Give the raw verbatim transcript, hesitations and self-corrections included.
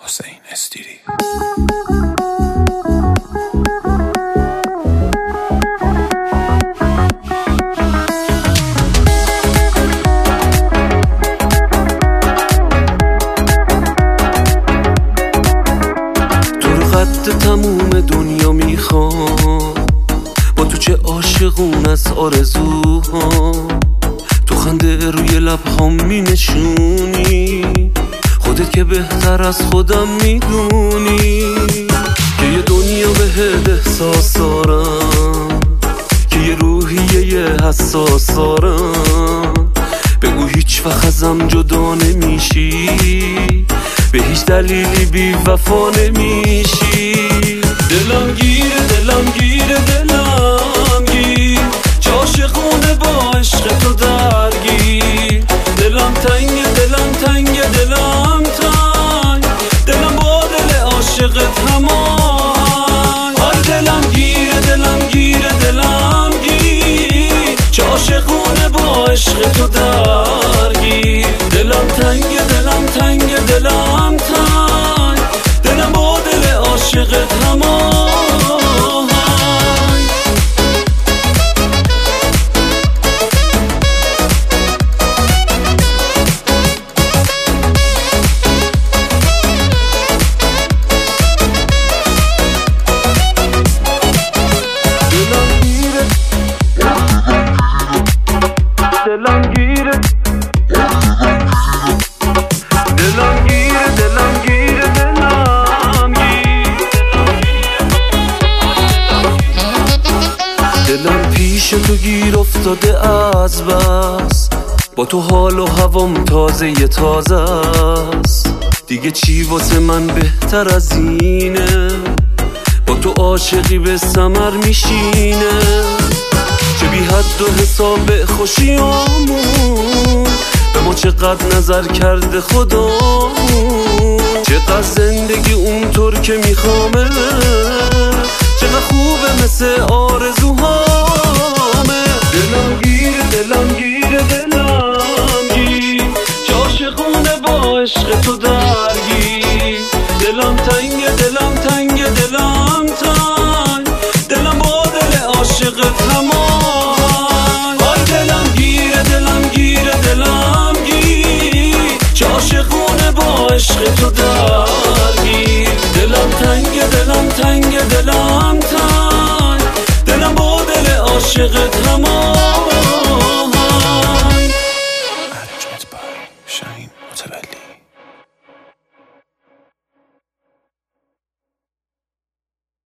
حسین استیری. قد تموم دنیا میخوام، با تو چه عاشقون از آرزوها، تو خنده روی لبهام مینشونی، خودت که بهتر از خودم میدونی که یه دنیا بهت احساس دارم، که یه روحیه حساس دارم، بگو هیچ وقت ازم جدا نمیشی، به هیچ دلیلی بی وفا نمیشی. دلم گیره دلم گیره دلم گیر، چه عاشقونه با عشق تو درگیر، دلم تنگ دلم تنگ دلم تنگ، دلم با دل عاشقت همان. آره دلم گیره دلم گیره دلم گیر، چه عاشقونه با عشق تو درگیر، دلم تنگ دلم تنگ دلم تنگ، دلم با دل عاشقت همان. دلم گیره دلم گیره دلم گیره دلم گیره دلم گیر، دلم پیش تو گیر افتاده از بس، با تو حال و هوام تازه ی تازه است، دیگه چی واسه من بهتر از اینه، با تو عاشقی به ثمر میشینه، چه بی حد و حساب خوشیامون، به ما چقدر نظر کرده خدامون، چقدر زندگی اونطور که میخوامه، چقدر خوبه مثل آرزوهامه. دلم گیره دلم گیره دلم گیر، چه عاشقونه با عشق تو درگیر، دلم تنگ دلم تنگ دلم تنگ، دلم با دل عاشقت همان. آی دلم گیره دلم گیره دلم گیر، چه عاشقونه با عشق تو درگیر، دلم تنگ دلم تنگ دلم تنگ، دلم با دل عاشقت همان.